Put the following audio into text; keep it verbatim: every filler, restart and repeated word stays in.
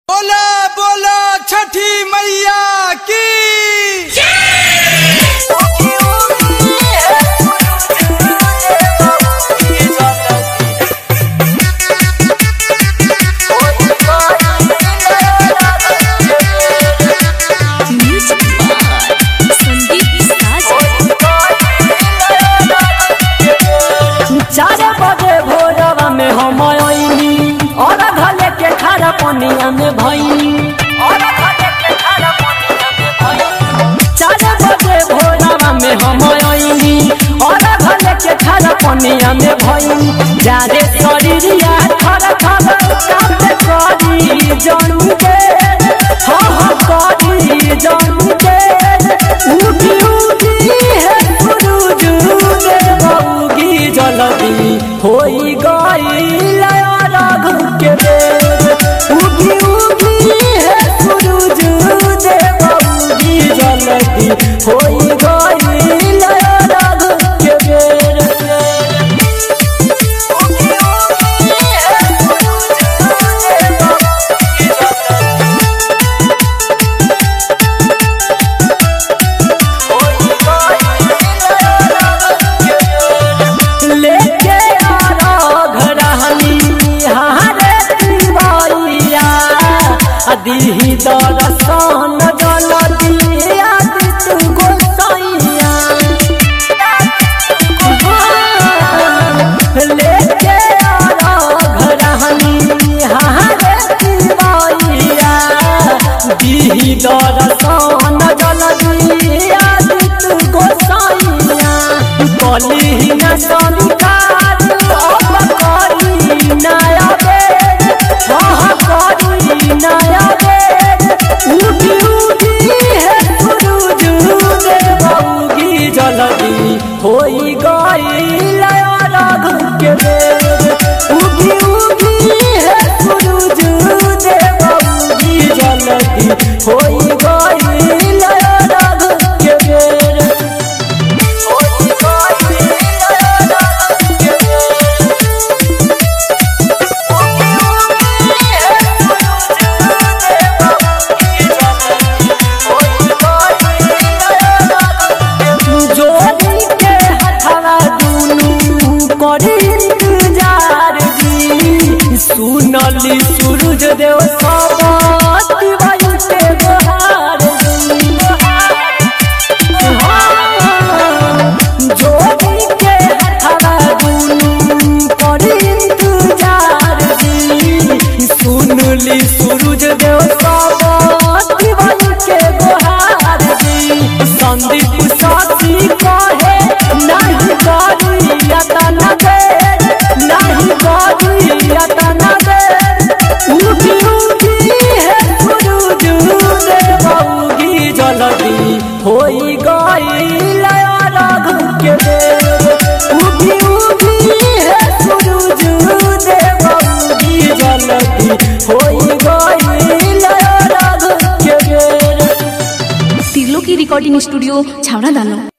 बोला बोला छठी मैया की चार बजे भोरवा में हम आईनी और घले के खारा पनिया में भईनी और घले के खारा पनिया में भईनी चार बजे भोरवा में हम आईनी और घले के खारा पनिया में भईनी जारे शरीरिया खरा खरा काटे करी जन के हो हो करी जन के उठी उठी है गुरुज दे बउगी जलदी होई गई राघ के बेर उगी उगी है गुरुज दे बउगी जलदी होई गई राघ के बेर उगी उगी है गुरुज दे बउगी जलदी लेके दीही दरसन जलदिया तू गोसैया लेके घरहनी हारे दिवाइया दीही दरसन जलदिया तू गोसैया कली न संकार अब करी नया बेर वहाँ करी नया उठी उठी है गुरुज दे बउगी जलदी होई गई राघ के बेर उगी उगी है गुरुज दे बउगी जलदी होई गई राघ के बेर होई गई राघ के बेर उगी उगी है गुरुज जोड़ी के हथवा दुनू करी इंतजार जी सुनली सूरज देव सब दिवाई के बहार जी जोड़ी के हथवा दुनू करी इंतजार जी सुनली सूरज देव सब दिवाई के बहार जी संदीप साथी कहे नहीं करी यतना देर नहीं करी यतना देर उठी उठी है गुरुज दे बउगी जलदी होई गई राघ के बेर उठी उठी है गुरुज दे बउगी जलदी होई गई राघ के बेर तिरलो की रिकॉर्डिंग स्टूडियो छावड़ा दानो।